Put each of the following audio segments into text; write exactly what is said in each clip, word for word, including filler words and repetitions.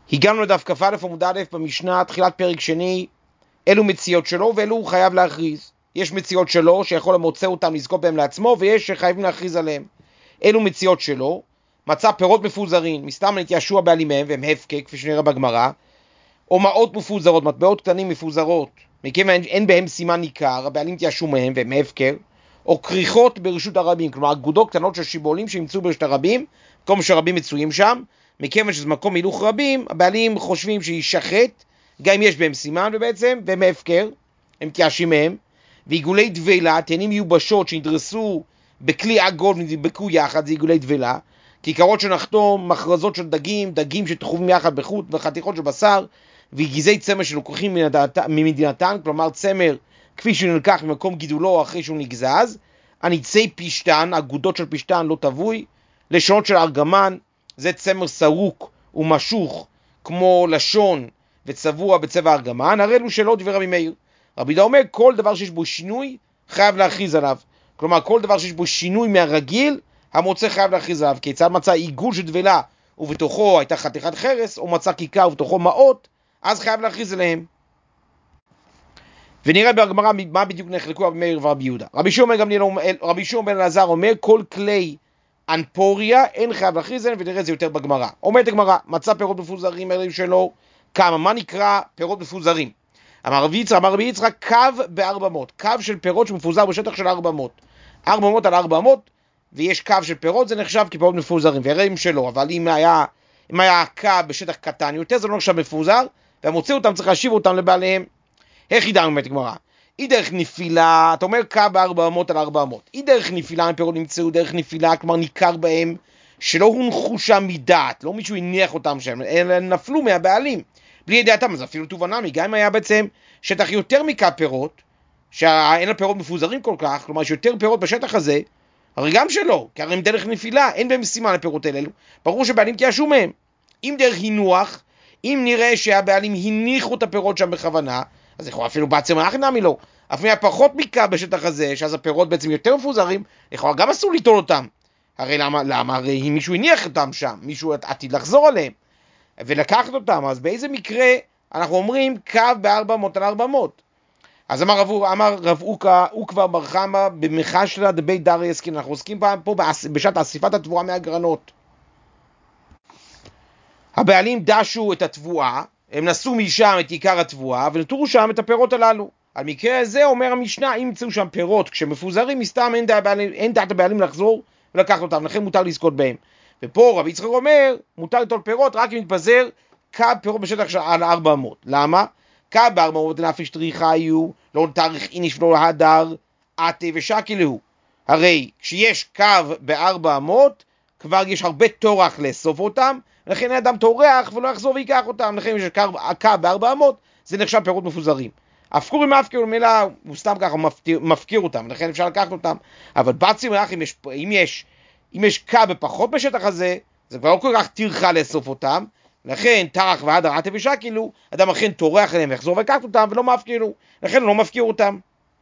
הגענו לדף כ"א עמוד א' במשנה, תחילת פרק שני, אלו מציאות שלו ואלו הוא חייב להכריז. יש מציאות שלו שיכול למוצא אותם לזכות בהם לעצמו, ויש שחייבים להכריז עליהם. אלו מציאות שלו, מצא פירות מפוזרים, מסתם נתיישוע בעלימיהם והם הפקק, כפי שנראה בגמרא, או מעות מפוזרות, מטבעות קטנים מפוזרות, מכיוון אין בהם סימן ניכר, הבעלים תיישו מהם והם הפקר, או כריכות ברשות הרבים, כלומר אגודות קטנות של שיבולים שימצאו ברשות הרבים, מקום שרבים מצויים שם, מכיוון שזה מקום הילוך רבים, הבעלים חושבים שישחט, גם אם יש בהם סימן, ובעצם והם הפקר, הם תיישים מהם, ועיגולי דבלה, תאנים מיובשות שנדרסו בכלי עגול ונדבקו יחד, זה עיגולי דבלה, כיכרות שנחתום, מחרזות של דגים, דגים שתחובים יחד בחוט וחתיכות של בשר, וגיזי צמר שלוקחים ממדינתן, כלומר צמר כפי שנלקח ממקום גידולו אחרי שהוא נגזז, הניצי פשטן, אגודות של פשטן לא תבוי, לשונות של ארגמן, זה צמר סרוק ומשוך כמו לשון וצבוע בצבע ארגמן, הרי אלו שלא דבר רבי מאיר. רבי יהודה אומר, כל דבר שיש בו שינוי חייב להכריז עליו. כלומר, כל דבר שיש בו שינוי מהרגיל, המוצא חייב להכריז עליו. כיצד מצא עיגול של דבלה ובתוכו הייתה חתיכת חרס, או מצא כיכר ובתוכו מעות, אז חייב להכריז עליהם. ונראה בגמרא מה בדיוק נחלקו רבי מאיר ורבי יהודה. רבי שמעון רבי שמעון בן אלעזר אומר, כל כלי אנפוריה אין חייב להכריז עליהם, ונראה זה יותר בגמרא. אומרת הגמרא, מצא פירות מפוזרים אלו שלו, כמה? מה נקרא פירות מפוזרים? אמר רבי יצחק, אמר רבי יצחק, קו בארבע מאות, קו של פירות שמפוזר בשטח של ארבע מאות. ארבע מאות על ארבע מאות, ויש קו של פירות, זה נחשב כפירות מפוזרים, והראים שלו, אבל אם היה, אם היה קו בשטח קטן יותר, זה לא נחשב מפוזר, והמוצא אותם צריך להשיב אותם לבעליהם. איך ידע באמת גמרא? היא דרך נפילה, אתה אומר קו ב-ארבע מאות על ארבע מאות, היא דרך נפילה, הם פירות נמצאו דרך נפילה, כלומר ניכר בהם שלא הונחו שם מדעת, לא מישהו הניח אותם שם, אלא נפלו מהבעלים, בלי ידיעתם, אז אפילו תובנמי, גם אם היה בעצם שטח יותר מקו פירות, שאין הפירות מפוזרים כל כך, כלומר שיותר פירות בשטח הזה, הרי גם שלא, כי הרי הם דרך נפילה, אין בהם סימן לפירות האלו, ברור שבעלים תיישו מהם. אם דרך הינוח, אם נראה שהבעלים הניחו את הפירות שם בכוונה, אז יכול אפילו בעצם אחי נמי לו, אפילו פחות מקו בשטח הזה, שאז הפירות בעצם יותר מפוזרים, יכול גם אסור ליטול אותם. הרי למה? למה? הרי אם מישהו הניח אותם שם, מישהו עתיד לחזור עליהם, ולקחת אותם, אז באיזה מקרה אנחנו אומרים קו ב-ארבע מאות על ארבע מאות? אז אמר רב, אמר רב אוקה, הוא כבר ברחמה במחשלה דבית דרי עסקין, אנחנו עוסקים פה, פה בשעת אסיפת התבואה מהגרנות. הבעלים דשו את התבואה, הם נסו משם את עיקר התבואה, ונטורו שם את הפירות הללו. על מקרה הזה אומר המשנה, אם ימצאו שם פירות כשמפוזרים, מסתם אין דעת הבעלים, אין דעת הבעלים לחזור ולקחת אותם, לכן מותר לזכות בהם. ופה רבי יצחק אומר, מותר לטול פירות רק אם יתפזר קו פירות בשטח על ארבע מאות. למה? קו ב-ארבע מאות נפש טריחה יהיו, לא תאריך איניש ולא הדר, עטה ושקל הוא. הרי כשיש קו ב-ארבע מאות, כבר יש הרבה תורח לאסוף אותם, לכן האדם תורח ולא יחזור ויקח אותם, לכן יש קו ב-ארבע מאות, זה נחשב פירות מפוזרים. הפקור עם הפקר, מילה, הוא סתם ככה מפקיר אותם, לכן אפשר לקחת אותם. אבל בעצם רק אם יש, אם יש, אם יש קו בפחות בשטח הזה, זה כבר לא כל כך תרחה לאסוף אותם, לכן תרח והדר עטה ושקל הוא, אדם אכן תורח אליהם ויחזור ויקח אותם, ולא מפקיר הוא, לכן לא מפקיר אותם.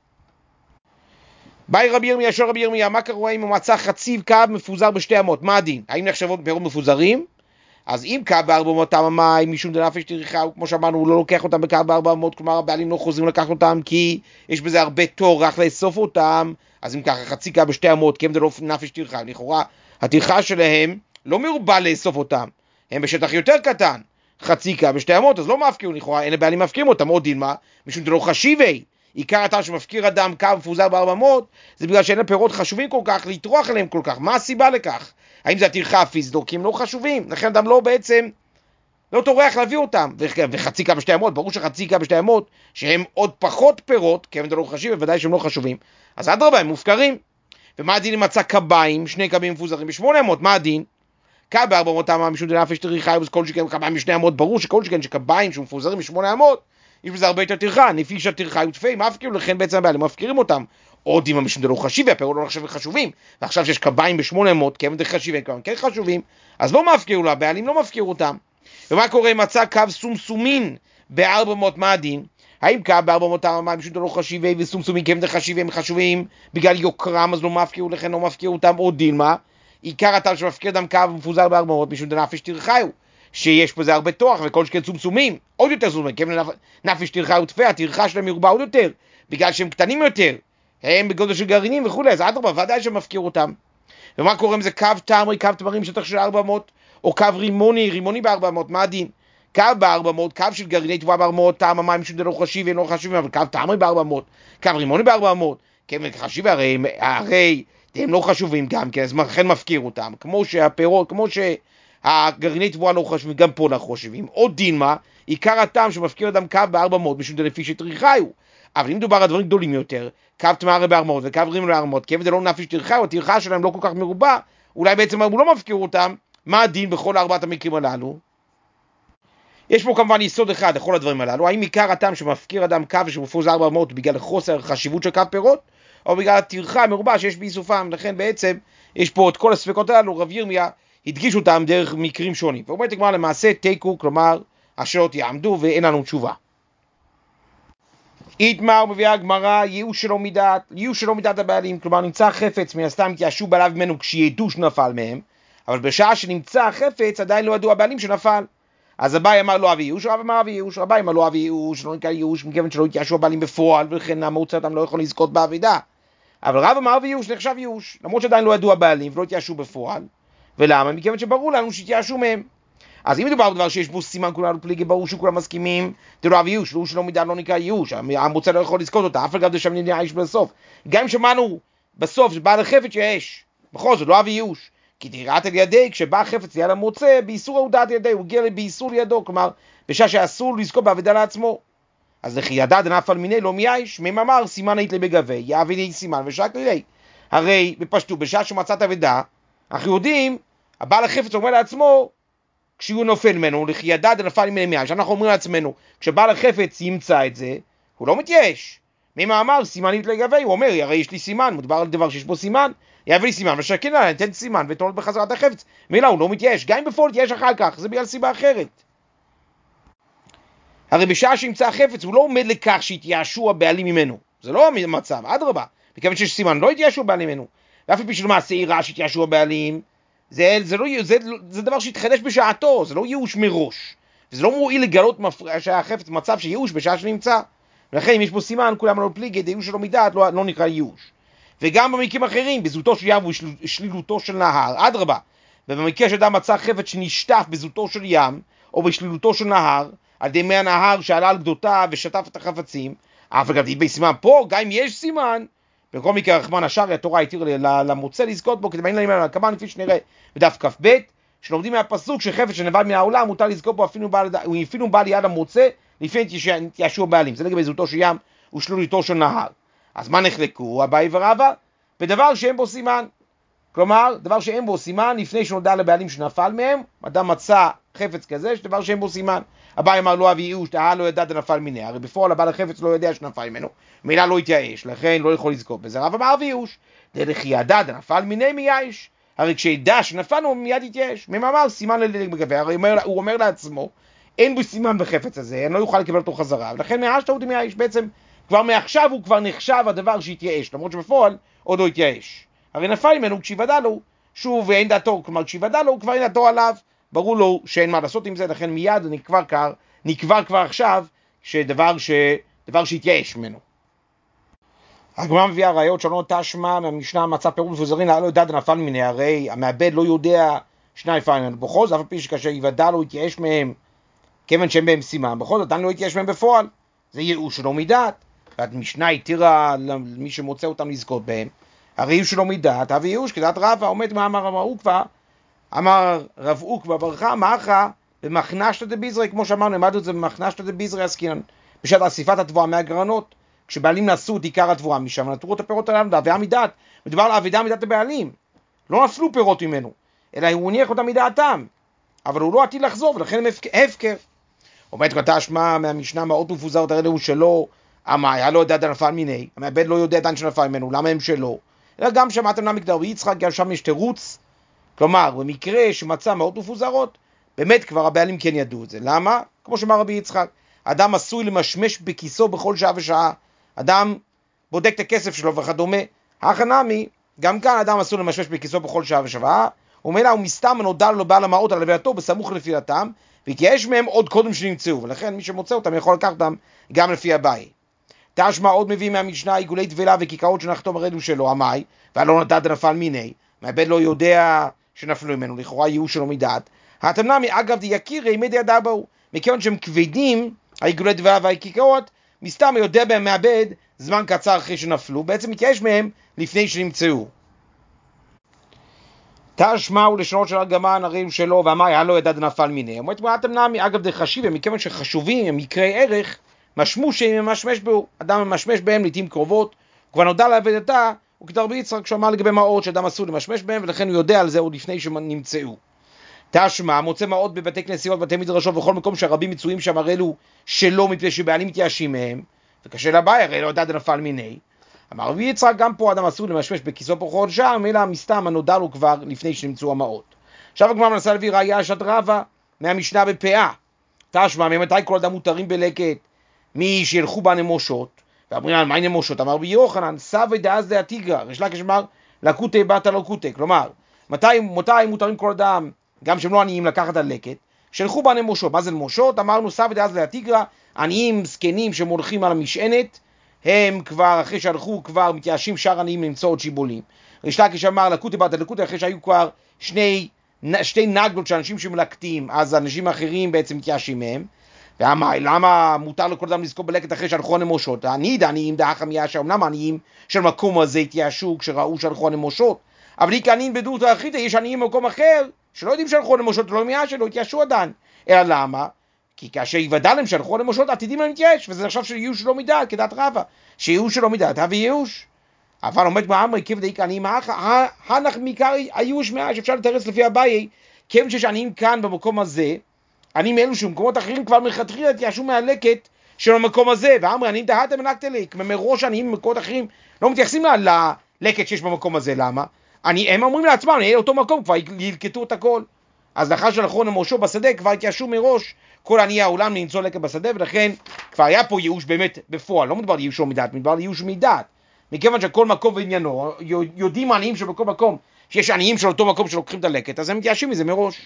באי רבי ירמיה, שואל רבי ירמיה, מה קורה אם הוא מצא חציב קו מפוזר בשתי אמות? מה הדין? האם נחשבות פירות מפוזרים? אז אם קו ב-ארבע מאות המים, משום דנפש טרחה, כמו שאמרנו, הוא לא לוקח אותם בקו ב-ארבע מאות, כלומר הבעלים לא חוזרים לקחת אותם, כי יש בזה הרבה תורח לאסוף אותם, אז אם ככה חצי קו בשתי אמות, כי הם דלא נפש טרחה, לכאורה הטרחה שלהם לא מרובה לאסוף אותם, הם בשטח יותר קטן, חצי קו בשתי אמות, אז לא מפקירו, לכאורה אין הבעלים מפקירים אותם, עוד דילמה, משום דלא חשיבי, עיקר הטעם שמפקיר אדם קו מפוזר ב-ארבע מאות, זה בגלל שאין הפירות חשובים כל כך, להתרוח עליהם כל כך. מה הסיבה לכך? האם זה הטרחה הפיזית או כי הם לא חשובים? לכן אדם לא בעצם, לא תורח להביא אותם. וחצי קו בשתי אמות, ברור שחצי קו בשתי אמות, שהם עוד פחות פירות, כי הם לא חשובים, בוודאי שהם לא חשובים. אז אדרבה, הם מופקרים. ומה הדין אם מצא קביים, שני קבים מפוזרים ב-שמונה אמות, מה הדין? קו ב-ארבע מאות המים, משום דנפש טרחה, וכל שכן קביים בשני אמות, ברור שכל שכן שקביים שמפוזרים ב-שמונה אמות, יש בזה הרבה יותר טרחה, נפיש הטרחה יוטפי, מפקירים, לכן בעצם הבעלים מפקירים אותם. עוד אם המשום דלא חשיבי, הפירות לא נחשבים חשובים, ועכשיו שיש קביים ב-שמונה מאות, כי הם דרך חשיבים, כמובן כן חשובים, אז לא מפקירו לה, הבעלים לא מפקירו אותם. ומה קורה אם מצא קו סומסומין ב-ארבע מאות, מה הדין? האם קו ב-ארבע מאות המים, משום דלא חשיבי, וסומסומין כי הם דרך חשיבים, הם חשובים, בגלל יוקרם, אז לא מפקירו, לכן לא מפקירו אותם. עוד דילמה, עיקר הטעם שמפקיר דם קו מפוזר ב-ארבע מאות, משום דנפש טרחה הוא, שיש פה זה הרבה תוח, וכל שכן צומצומים, עוד יותר צומצומים, כיוון נפש טרחה ותפאה, הטרחה שלהם מרובה עוד יותר, בגלל שהם קטנים יותר, הם בגודל של גרעינים וכו', אז אדרבה, ודאי שמפקיר אותם. ומה קורה אם זה קו תמרי, קו תמרים שטח של ארבע מאות, או קו רימוני, רימוני ב-ארבע מאות, מה הדין? קו ב-ארבע מאות, קו של גרעיני תבואה ב-ארבע מאות, טעם המים שום דלא חשיב ואינו חשיב, אבל קו תמרי ב-ארבע מאות, קו רימוני ב-ארבע מאות, כיוון חשיב הרי, הרי הם לא חשובים גם, כן, אז לכן מפקיר אותם, כמו שהפירות, כמו שהגרעיני תבואה לא חשובים, גם פה לא חשובים. עוד דין מה, עיקר הטעם שמפקיר אדם קו ב-ארבע מאות, משום דלפי שטריחיו. אבל אם מדובר על דברים גדולים יותר, קו תמרי ב-ארבע מאות וקו רימוני ב-ארבע מאות, כיוון זה לא נפש טרחה, או הטרחה שלהם לא כל כך מרובה, אולי בעצם הוא לא מפקיר אותם. מה הדין בכל ארבעת המקרים הללו? יש פה כמובן יסוד אחד לכל הדברים הללו, האם עיקר הטעם שמפקיר אדם קו שמפוז ארבע מאות בגלל חוסר חשיבות של קו פירות, או בגלל הטרחה המרובה שיש באיסופם. לכן בעצם יש פה את כל הספקות הללו, רב ירמיה הדגיש אותם דרך מקרים שונים. ואומרת הגמרא למעשה תיקו, כלומר השאלות יעמדו ואין לנו תשובה. איתמר מביאה הגמרא ייאוש שלא מדעת, ייאוש שלא מדעת הבעלים, כלומר נמצא חפץ, מן הסתם התייאשו בעליו ממנו כשידעו שנפל מהם, אבל בשעה שנמצא החפץ עדיין לא ידעו הבעלים שנפל. אז אביי אמר לא אבי ייאוש, רב אמר אבי ייאוש, רבי אמר לא אבי ייאוש, לא נקרא ייאוש, מכיוון שלא התייאשו הבעלים בפועל, ולכן המוצא אותם לא יכול לזכות באבידה. אבל רב אמר אבי ייאוש נחשב ייאוש, למרות שעדיין לא ידעו הבעלים ולא התייאשו בפועל. ולמה? מכיוון שברור לנו שהתייאשו מהם. אז אם מדובר בדבר שיש בו סימן כולנו פליגי, ברור שכולם מסכימים, תראו אבי ייאוש, לא שלא מידה לא נקרא ייאוש, המוצא לא יכול לזכות אותה, אף אחד זה שם נהיה איש בסוף. גם אם שמענו בסוף שבעל החפץ שיש, בכל זאת לא אבי ייאוש. כי תראת על ידי, כשבא החפץ ליד המוצא, באיסור ההודעת ידי, הוא הגיע באיסור לידו, כלומר, בשעה שאסור לזכות בעבידה לעצמו. אז לכי ידע דנפל מיני לא מייש, מם אמר סימן היית לבגבי, יעביד אי סימן ושק לידי. הרי בפשטות, בשעה שמצאת עבידה, אנחנו יודעים, הבעל החפץ אומר לעצמו, כשהוא נופל ממנו, לכי ידע דנפל מיני מייש, אנחנו אומרים לעצמנו, כשבעל החפץ ימצא את זה, הוא לא מתייש. מם אמר סימן היית לגבי, הוא אומר, הרי יש לי סימן, מדובר על דבר שיש בו סימן, יביא לי סימן, ושקן עליי, נתן סימן, ותורד בחזרת החפץ. מילה, הוא לא מתייאש, גם אם בפועל תייאש אחר כך, זה בגלל סיבה אחרת. הרי בשעה שימצא החפץ, הוא לא עומד לכך שהתייאשו הבעלים ממנו. זה לא המצב, אדרבה. מכיוון שיש סימן, לא התייאשו הבעלים ממנו. ואף פי שלא מעשה עירה שהתייאשו הבעלים, זה, זה, לא, זה, זה דבר שהתחדש בשעתו, זה לא ייאוש מראש. וזה לא מועיל לגלות שהחפץ מצב שייאוש בשעה שנמצא. ולכן אם יש פה סימן, כולם לא פליגי, ייאוש שלא מדעת, לא, לא נקרא ייאוש. וגם במקרים אחרים, בזוטו של ים ושלילותו של נהר, אדרבה, ובמקרה שאדם מצא חפץ שנשטף בזוטו של ים, או בשלילותו של נהר, על ידי מי הנהר שעלה על גדותיו ושטף את החפצים, אבל גם די סימן פה, גם אם יש סימן, בכל מקרה רחמן השארי, התורה התיר למוצא לזכות בו, כדי בעניין להם הכמן, לפי שנראה בדף כ"ב, שלומדים מהפסוק שחפץ שנבל מן העולם, מותר לזכות בו אפילו בא ליד המוצא, לפני תייאשו הבעלים. זה לגבי זוטו של ים ושלילותו של נהר. אז מה נחלקו? אביי ורבא? בדבר שאין בו סימן. כלומר, דבר שאין בו סימן, לפני שנודע לבעלים שנפל מהם, אדם מצא חפץ כזה, שדבר שאין בו סימן. אביי אמר לא אבי ייאוש, תאה לא ידע דנפל מיני. הרי בפועל הבעל החפץ לא יודע שנפל ממנו, מילה לא התייאש, לכן לא יכול לזכות בזה. רבא אמר אבי ייאוש, דרך ידע דנפל מיני מייאש. הרי כשידע שנפלנו מיד התייאש. מם אמר סימן לליג בגבי, הרי הוא אומר לעצמו, אין בו סימן בחפץ הזה, אני לא יוכל לקבל אותו חזרה, ולכן מהשת אותי מייאש, בעצם כבר מעכשיו הוא כבר נחשב הדבר שהתייאש, למרות שבפועל עוד לא התייאש. הרי נפל ממנו כשיוודע לו, שוב ואין דעתו, כלומר כשיוודע לו כבר אין דעתו עליו, ברור לו שאין מה לעשות עם זה, לכן מיד נקבר כבר, נקבר כבר עכשיו שדבר, ש... דבר שהתייאש ממנו. הגמרא מביאה ראיות שונות תשמע מהמשנה מצא פירות מפוזרים, לא יודע דנפל מיני, הרי המעבד לא יודע שני נפל ממנו, בכל זאת אף על פי שכאשר יוודע לו התייאש מהם, כיוון שהם בהם סימן, בכל זאת עדיין לא התייאש מהם בפועל, זה ייאוש שלא מדעת. והמשנה התירה למי שמוצא אותם לזכות בהם, הרי ייאוש שלא מדעת, אבי ייאוש כדעת רבא, עומד מה אמר רב עוקבא, אמר רב עוקבא ברכה, מאחה במחנשתא דביזרי, כמו שאמרנו, למדנו את זה במחנשתא דביזרי עסקינן, בשעת אסיפת התבואה מהגרנות, כשבעלים נשאו את עיקר התבואה משם, נטרו את הפירות עליהם, והאבידה מדעת, מדובר על האבידה מדעת הבעלים, לא נפלו פירות ממנו, אלא הוא הניח אותם מדעתם, אבל הוא לא עתיד לחזור, ולכן הם הפקר. אומרת כתה אשמה מהמשנה מאוד מפוזרת, הרי הוא שלא, המאיה לא יודע דנפל מיני, המעבד לא יודע דן שנפל ממנו, למה הם שלא? אלא גם שמעתם למקדר ויצחק, גם שם יש תירוץ, כלומר, במקרה שמצא מאוד מפוזרות, באמת כבר הבעלים כן ידעו את זה. למה? כמו שאמר רבי יצחק, אדם עשוי למשמש בכיסו בכל שעה ושעה, אדם בודק את הכסף שלו וכדומה, החנמי, גם כאן אדם עשוי למשמש בכיסו בכל שעה ושעה, ומילא הוא מסתם נודע לו בעל המעות על לווייתו בסמוך לנפילתם, והתייאש מהם עוד קודם שנמצאו, ולכן מי שמוצא אותם יכול לקחת אותם גם לפי אביי. תשמע עוד מביא מהמשנה עיגולי טבילה וקיקאות שנחתום הרדו שלו, המאי, והלא נדד נפל מיני, מהבד לא יודע שנפלו ממנו, לכאורה ייאוש שלו מדעת. התמנמי אגב דיקירי מדי ידע בו, מכיוון שהם כבדים, העיגולי טבילה והקיקאות, מסתם יודע בהם מהבד זמן קצר אחרי שנפלו, בעצם מתייאש מהם לפני שנמצאו. תשמע הוא לשונות של הרגמן הרעים שלו, והמאי הלא ידע נפל מיני. אומרת מה התמנמי אגב דחשיב, מכיוון שחשובים הם מקרי ערך, משמו שהם ממשמש בו, אדם ממשמש בהם לעתים קרובות, כבר נודע לעבדתה, הוא כדרבי יצחק כשאמר לגבי מעות שאדם אסור למשמש בהם, ולכן הוא יודע על זה עוד לפני שנמצאו. תשמע, מוצא מעות בבתי כנסיות, בתי מדרשות, וכל מקום שהרבים מצויים שם הרי אלו שלא מפני שבעלים מתייאשים מהם, וקשה לבעיה, הרי לא ידע נפל מיני. אמר רבי יצחק, גם פה אדם אסור למשמש בכיסו פרחות שם, אלא מסתם הנודע לו כבר לפני שנמצאו המעות. עכשיו הגמרא מנסה להביא ראיה שד רבא מהמשנה בפאה. תשמע, ממתי כל אדם מותרים בלקט? מי שילכו בה נמושות, ואמרים על מה נמושות? אמר בי יוחנן, סבי דאז דה התיגרא, יש לה כשמר לקוטי בת לא קוטי, כלומר, מתי, מתי מותרים כל אדם, גם שהם לא עניים לקחת על לקט, שילכו בה נמושות. מה זה נמושות? אמרנו סבי דאז דה התיגרא, עניים זקנים שמולכים על המשענת, הם כבר, אחרי שהלכו כבר מתייאשים שאר עניים למצוא עוד שיבולים. יש לה כשמר לקוטי בת לקוטי, אחרי שהיו כבר שני, שתי נגלות של אנשים שמלקטים, אז האנשים האחרים בעצם מתייאשים מהם. ואמר, למה מותר לכל אדם לזכור בלקט אחרי שהלכו הנמושות? אני דעניים דאחא מייאשה, אמנם העניים של מקום הזה התייאשו כשראו שהלכו הנמושות, אבל היא כעניים בדורתא אחיתא, יש עניים במקום אחר שלא יודעים שהלכו הנמושות, לא מייאשה, לא התייאשו עדיין. אלא למה? כי כאשר יוודע להם שהלכו הנמושות עתידים להם להתייאש, וזה עכשיו שייאוש שלא מדעת, כדעת רבא, שייאוש שלא מדעת, הביא ייאוש. אבל עומד באמרי, כיוון דאיכא עניים האחא, הנח מעיקר הייאוש מאז, אפשר לתרץ לפי אביי, כיוון שיש עניים כאן במקום הזה, אני מאלו שבמקומות אחרים כבר מלכתחילה התייאשו מהלקט של המקום הזה, ואמרי, אני דהתם מנקתליק, מראש עניים במקומות אחרים לא מתייחסים ללקט שיש במקום הזה, למה? אני, הם אומרים לעצמם, אני אותו מקום, כבר ילקטו את הכל. אז לאחר שלכו נמושו בשדה, כבר התייאשו מראש כל עניי העולם למצוא לקט בשדה, ולכן כבר היה פה ייאוש באמת בפועל, לא מדבר על ייאוש לא מדעת, מדבר על ייאוש מדעת. מכיוון שכל מקום ועניינו, יודעים עניים שבכל מקום, שיש עניים של אותו מקום שלוקחים את הלקט, אז הם מתייאשים מזה מראש.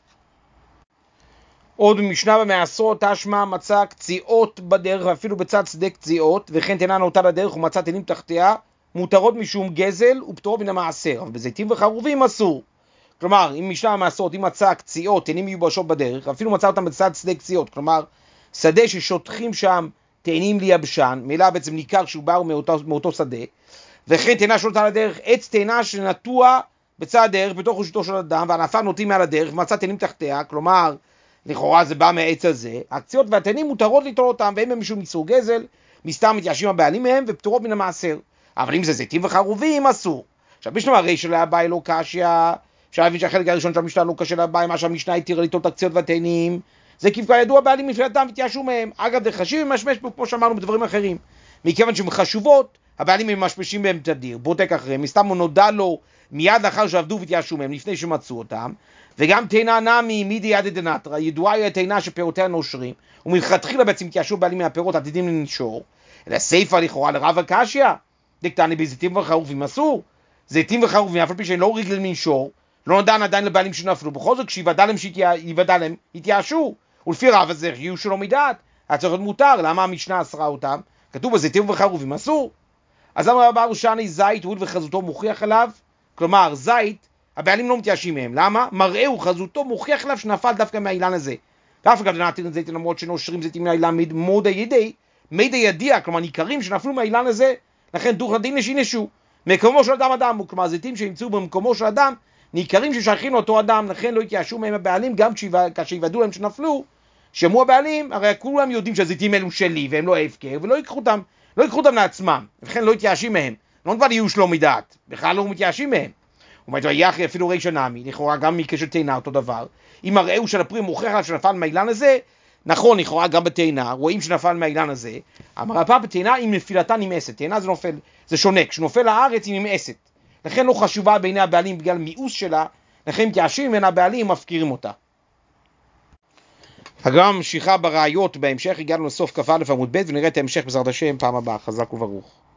עוד במשנה במעשרות, תשמע מצא קציעות בדרך, ואפילו בצד שדה קציעות, וכן תנה נאותה לדרך ומצא תנים תחתיה, מותרות משום גזל ופטורות מן המעשר, אבל בזיתים וחרובים אסור. כלומר, אם משנה במעשרות, אם מצא קציעות, תנים מיובשות בדרך, אפילו מצא אותם בצד שדה קציעות, כלומר, שדה ששוטחים שם תאנים ליבשן, מילה בעצם ניכר שהוא בא מאותו, מאותו שדה, וכן תנה שנוטה לדרך, עץ תנה שנטוע בצד הדרך, בתוך רשותו של אדם, והענפיו נוטים מעל הדרך, ומצא תנים תחתיה, כלומר, לכאורה זה בא מהעץ הזה, הקציעות והתנים מותרות ליטול אותם, והם משום ייצור גזל, מסתם מתייאשים הבעלים מהם, ופטורות מן המעשר. אבל אם זה זיתים וחרובים, אסור. עכשיו, משנה הרי של הבעי לא קשיא, אפשר להבין שהחלק הראשון של המשנה לא קשה לבעי, מה שהמשנה התירה ליטול את הקציעות והתנים, זה כיוון ידוע בעלים מפלטם ותייאשו מהם. אגב, זה חשיב ומשמש פה, כמו שאמרנו בדברים אחרים. מכיוון שהן חשובות, הבעלים הם משמשים בהם תדיר, בודק אחריהם, מסתם הוא נודע לו מיד לאחר שעבדו ותייאשו מהם, לפני שמצאו אותם. וגם תאנה נמי מידי יד דנטרא, ידועה היא התאנה שפירותיה נושרים, ומלכתחילה בעצם התייאשו בעלים מהפירות עתידים לנשור, אלא סיפא לכאורה לרב הקשיא, דקתני בזיתים וחרובים אסור, זיתים וחרובים, אף על פי שהם לא רגל לנשור, לא נודען עדיין לבעלים שנפלו, בכל זאת כשיוודע להם שיוודע להם, התייאשו, ולפי רב הזה יהיו שלא מדעת, היה צריך להיות מותר, למה המשנה אסרה אותם? כתוב בזיתים וחרובים אסור. אז אמר רב ארושני זית הואיל וחזותו מוכיח עליו, כלומר זית הבעלים לא מתייאשים מהם, למה? מראהו חזותו מוכיח עליו שנפל דווקא מהאילן הזה. ואף אגב דנתיר את זיתים למרות שנושרים זיתים מהאילן מודה ידי, מידי ידיע, כלומר ניכרים שנפלו מהאילן הזה, לכן דוך הדין לשינשו. מקומו של אדם אדם, כלומר זיתים שנמצאו במקומו של אדם, ניכרים ששייכים לאותו אדם, לכן לא התייאשו מהם הבעלים, גם כאשר יוודאו להם שנפלו, שמעו הבעלים, הרי כולם יודעים שהזיתים אלו שלי והם לא הפקר, ולא ייקחו אותם, לא ייקחו אותם לעצמם, לכן לא התייאשים מהם. לא נדבר ייאוש לא מדעת, בכלל לא מתייאשים מהם. אומרת, ויחי אפילו רישא נמי, לכאורה גם מקשר תאנה אותו דבר. אם הראהו של הפרי מוכיח עליו שנפל מהאילן הזה, נכון, לכאורה גם בתאנה, רואים שנפל מהאילן הזה. אמר הפעם בתאנה עם נפילתה נמאסת, תאנה זה נופל, זה שונה, כשנופל לארץ היא נמאסת. לכן לא חשובה בעיני הבעלים בגלל מיאוס שלה, לכן מתייאשים ממנה הבעלים מפקירים אותה. הגמרא ממשיכה בראיות בהמשך, הגענו לסוף כ"א עמוד ב' ונראה את ההמשך בעזרת השם פעם הבאה, חזק וברוך.